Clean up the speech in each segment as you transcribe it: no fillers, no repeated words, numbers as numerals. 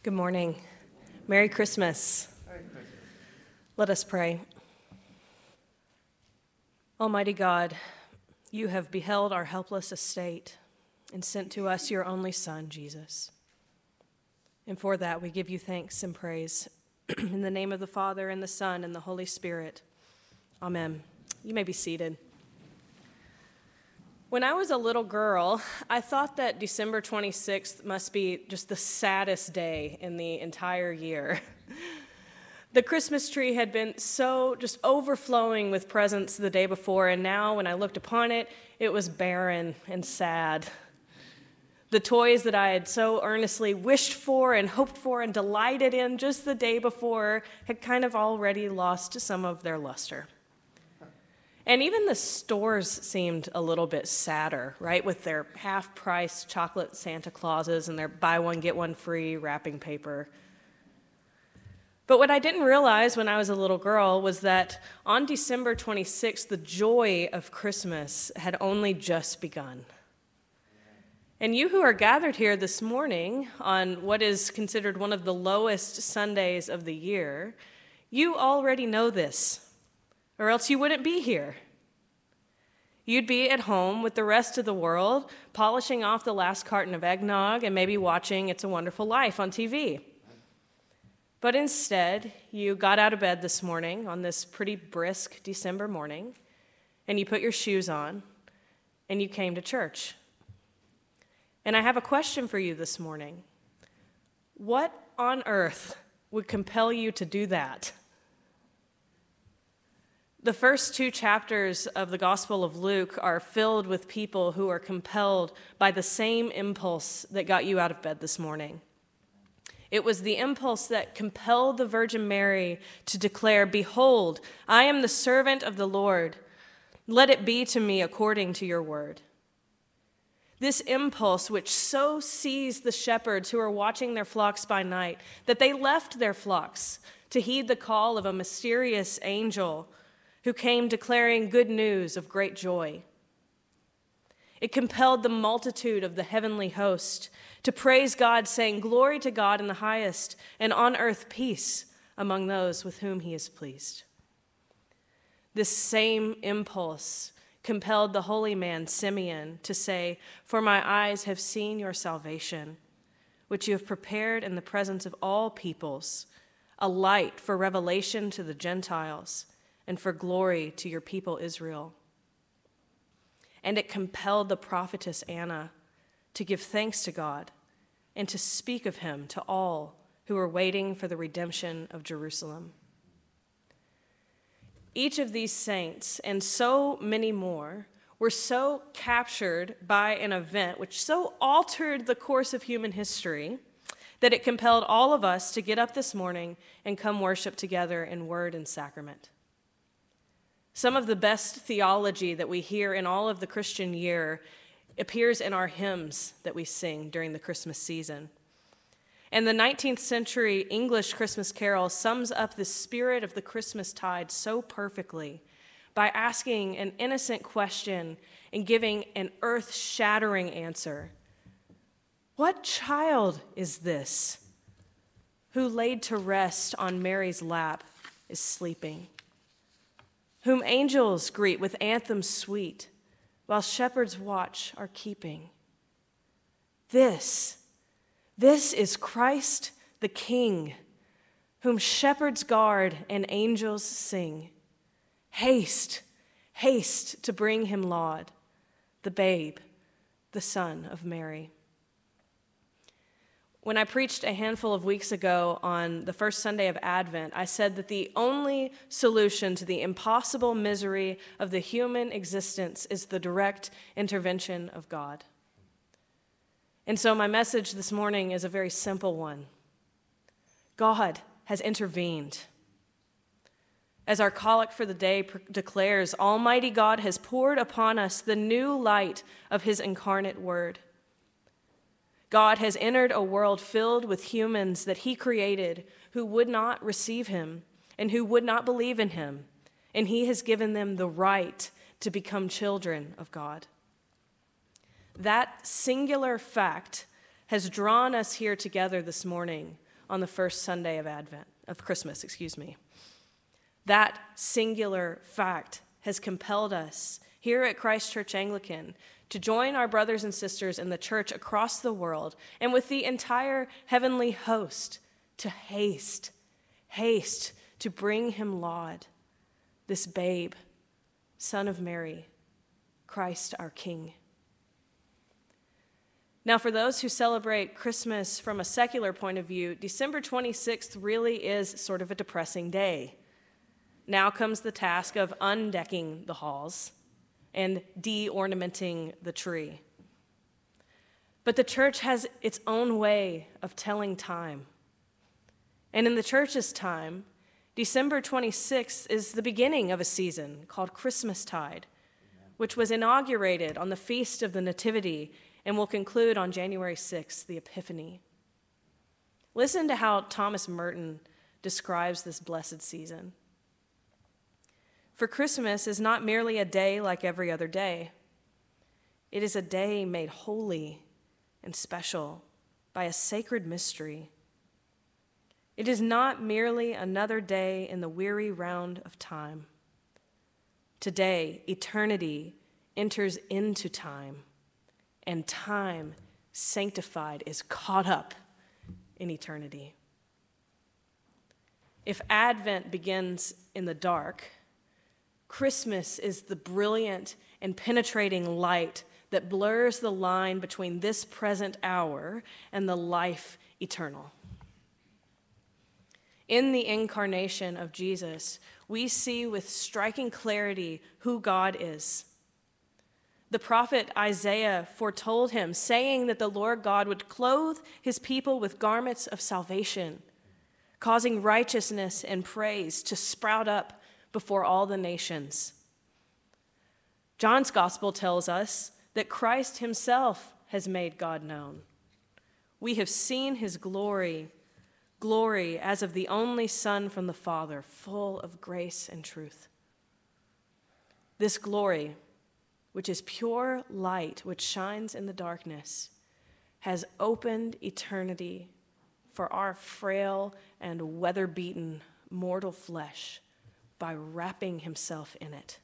Good morning. Merry Christmas. Merry Christmas. Let us pray. Almighty God, you have beheld our helpless estate and sent to us your only Son, Jesus. And for that we give you thanks and praise. In the name of the Father, and the Son, and the Holy Spirit. Amen. You may be seated. When I was a little girl, I thought that December 26th must be just the saddest day in the entire year. The Christmas tree had been so just overflowing with presents the day before, and now when I looked upon it, it was barren and sad. The toys that I had so earnestly wished for and hoped for and delighted in just the day before had kind of already lost some of their luster. And even the stores seemed a little bit sadder, right, with their half-price chocolate Santa Clauses and their buy one, get one free wrapping paper. But what I didn't realize when I was a little girl was that on December 26th, the joy of Christmas had only just begun. And you who are gathered here this morning on what is considered one of the lowest Sundays of the year, you already know this. Or else you wouldn't be here. You'd be at home with the rest of the world, polishing off the last carton of eggnog and maybe watching It's a Wonderful Life on TV. But instead, you got out of bed this morning on this pretty brisk December morning, and you put your shoes on, and you came to church. And I have a question for you this morning. What on earth would compel you to do that? The first two chapters of the Gospel of Luke are filled with people who are compelled by the same impulse that got you out of bed this morning. It was the impulse that compelled the Virgin Mary to declare, "Behold, I am the servant of the Lord. Let it be to me according to your word." This impulse which so seized the shepherds who were watching their flocks by night that they left their flocks to heed the call of a mysterious angel who came declaring good news of great joy. It compelled the multitude of the heavenly host to praise God, saying, "Glory to God in the highest, and on earth peace among those with whom he is pleased." This same impulse compelled the holy man Simeon to say, "For my eyes have seen your salvation, which you have prepared in the presence of all peoples, a light for revelation to the Gentiles, and for glory to your people Israel." And it compelled the prophetess Anna to give thanks to God and to speak of him to all who were waiting for the redemption of Jerusalem. Each of these saints, and so many more, were so captured by an event which so altered the course of human history that it compelled all of us to get up this morning and come worship together in word and sacrament. Some of the best theology that we hear in all of the Christian year appears in our hymns that we sing during the Christmas season. And the 19th century English Christmas carol sums up the spirit of the Christmas tide so perfectly by asking an innocent question and giving an earth-shattering answer. What child is this who laid to rest on Mary's lap is sleeping? Whom angels greet with anthems sweet, while shepherds watch are keeping. This is Christ the King, whom shepherds guard and angels sing. Haste, haste to bring him laud, the babe, the Son of Mary. When I preached a handful of weeks ago on the first Sunday of Advent, I said that the only solution to the impossible misery of the human existence is the direct intervention of God. And so my message this morning is a very simple one. God has intervened. As our collect for the day declares, Almighty God has poured upon us the new light of his incarnate word. God has entered a world filled with humans that he created who would not receive him and who would not believe in him, and he has given them the right to become children of God. That singular fact has drawn us here together this morning, on the first Sunday of Christmas. That singular fact has compelled us here at Christ Church Anglican to join our brothers and sisters in the church across the world and with the entire heavenly host to haste to bring him laud, this babe, Son of Mary, Christ our King. Now, for those who celebrate Christmas from a secular point of view, December 26th really is sort of a depressing day. Now comes the task of undecking the halls and de-ornamenting the tree. But the church has its own way of telling time. And in the church's time, December 26th is the beginning of a season called Christmastide, which was inaugurated on the Feast of the Nativity and will conclude on January 6th, the Epiphany. Listen to how Thomas Merton describes this blessed season. For Christmas is not merely a day like every other day. It is a day made holy and special by a sacred mystery. It is not merely another day in the weary round of time. Today, eternity enters into time, and time, sanctified, is caught up in eternity. If Advent begins in the dark, Christmas is the brilliant and penetrating light that blurs the line between this present hour and the life eternal. In the incarnation of Jesus, we see with striking clarity who God is. The prophet Isaiah foretold him, saying that the Lord God would clothe his people with garments of salvation, causing righteousness and praise to sprout up before all the nations. John's gospel tells us that Christ himself has made God known. We have seen his glory as of the only Son from the Father, full of grace and truth. This glory, which is pure light which shines in the darkness, has opened eternity for our frail and weather-beaten mortal flesh by wrapping himself in it.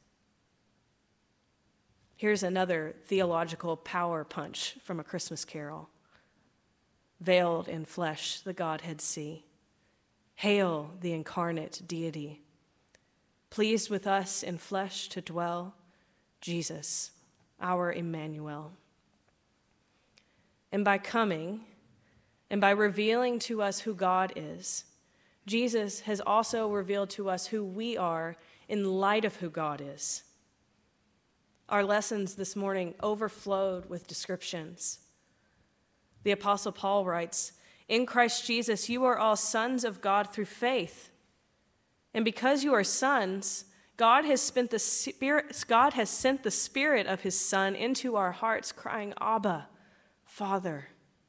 Here's another theological power punch from A Christmas Carol. Veiled in flesh, the Godhead see. Hail the incarnate deity. Pleased with us in flesh to dwell, Jesus, our Emmanuel. And by coming, and by revealing to us who God is, Jesus has also revealed to us who we are in light of who God is. Our lessons this morning overflowed with descriptions. The Apostle Paul writes, "In Christ Jesus, you are all sons of God through faith. And because you are sons, God has sent the Spirit of his Son into our hearts, crying, Abba, Father."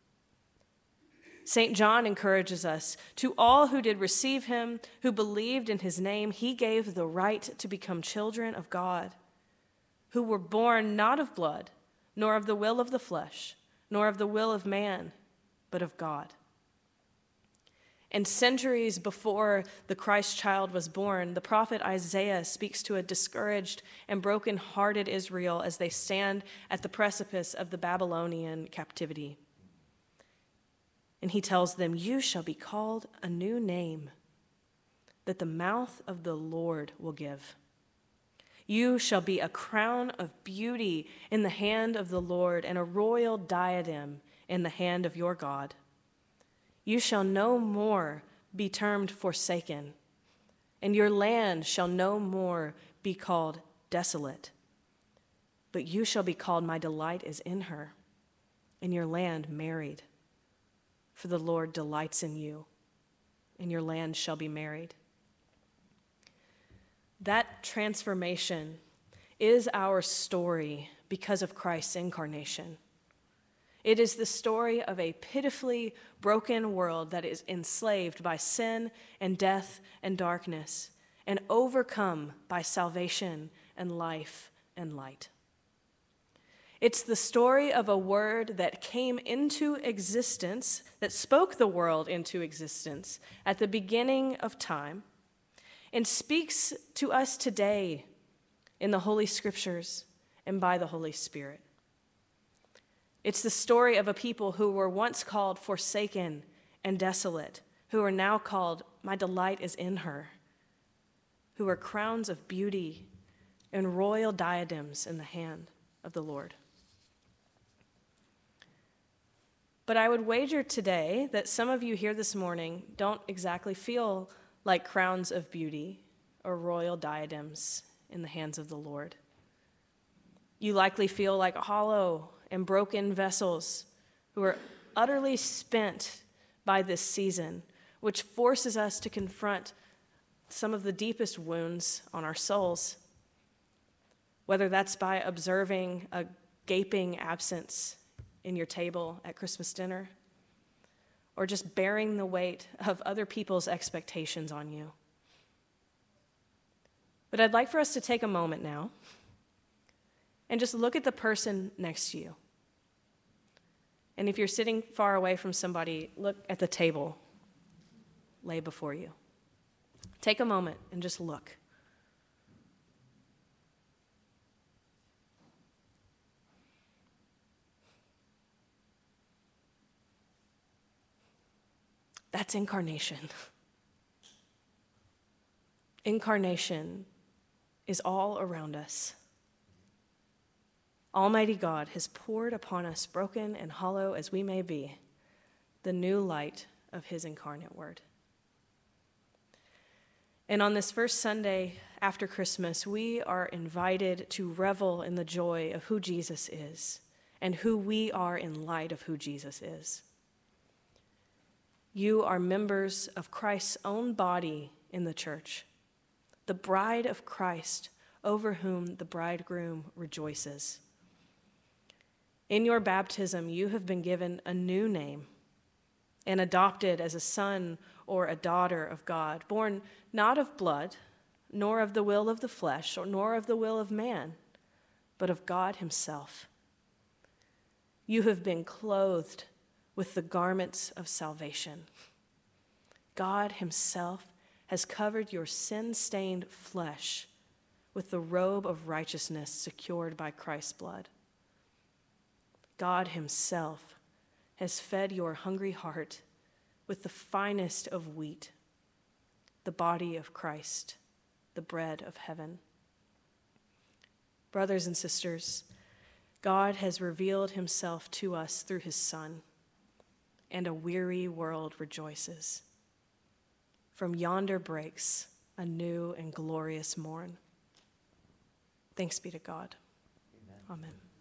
St. John encourages us, "To all who did receive him, who believed in his name, he gave the right to become children of God, who were born not of blood, nor of the will of the flesh, nor of the will of man, but of God." And centuries before the Christ child was born, the prophet Isaiah speaks to a discouraged and broken-hearted Israel as they stand at the precipice of the Babylonian captivity. And he tells them, "You shall be called a new name that the mouth of the Lord will give. You shall be a crown of beauty in the hand of the Lord and a royal diadem in the hand of your God. You shall no more be termed forsaken, and your land shall no more be called desolate. But you shall be called, my delight is in her, and your land married. For the Lord delights in you, and your land shall be married." That transformation is our story because of Christ's incarnation. It is the story of a pitifully broken world that is enslaved by sin and death and darkness, and overcome by salvation and life and light. It's the story of a word that came into existence, that spoke the world into existence at the beginning of time, and speaks to us today in the Holy Scriptures and by the Holy Spirit. It's the story of a people who were once called forsaken and desolate, who are now called, "My delight is in her," who are crowns of beauty and royal diadems in the hand of the Lord. But I would wager today that some of you here this morning don't exactly feel like crowns of beauty or royal diadems in the hands of the Lord. You likely feel like hollow and broken vessels who are utterly spent by this season, which forces us to confront some of the deepest wounds on our souls, whether that's by observing a gaping absence in your table at Christmas dinner, or just bearing the weight of other people's expectations on you. But I'd like for us to take a moment now and just look at the person next to you. And if you're sitting far away from somebody, look at the table lay before you. Take a moment and just look. That's incarnation. Incarnation is all around us. Almighty God has poured upon us, broken and hollow as we may be, the new light of his incarnate word. And on this first Sunday after Christmas, we are invited to revel in the joy of who Jesus is and who we are in light of who Jesus is. You are members of Christ's own body in the church, the bride of Christ over whom the bridegroom rejoices. In your baptism, you have been given a new name and adopted as a son or a daughter of God, born not of blood, nor of the will of the flesh, nor of the will of man, but of God himself. You have been clothed with the garments of salvation. God himself has covered your sin-stained flesh with the robe of righteousness secured by Christ's blood. God himself has fed your hungry heart with the finest of wheat, the body of Christ, the bread of heaven. Brothers and sisters, God has revealed himself to us through his Son, and a weary world rejoices. From yonder breaks a new and glorious morn. Thanks be to God. Amen. Amen.